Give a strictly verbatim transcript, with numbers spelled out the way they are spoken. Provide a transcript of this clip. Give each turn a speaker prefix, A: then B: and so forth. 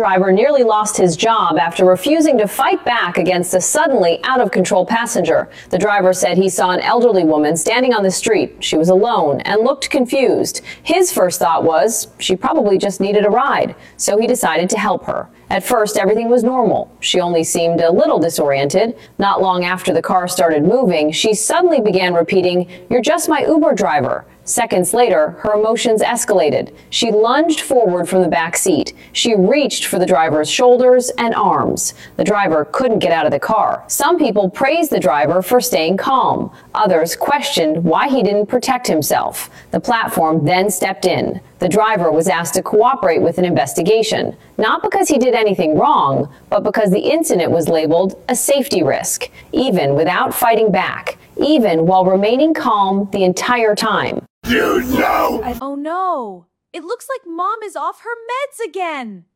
A: driver nearly lost his job after refusing to fight back against a suddenly out-of-control passenger. The driver said he saw an elderly woman standing on the street. She was alone and looked confused. His first thought was she probably just needed a ride, so he decided to help her. At first, everything was normal. She only seemed a little disoriented. Not long after the car started moving, she suddenly began repeating, "You're just my Uber driver." Seconds later, her emotions escalated. She lunged forward from the back seat. She reached for the driver's shoulders and arms. The driver couldn't get out of the car. Some people praised the driver for staying calm. Others questioned why he didn't protect himself. The platform then stepped in. The driver was asked to cooperate with an investigation, not because he did anything wrong, but because the incident was labeled a safety risk, even without fighting back, even while remaining calm the entire time.
B: You know! Oh no! It looks like Mom is off her meds again!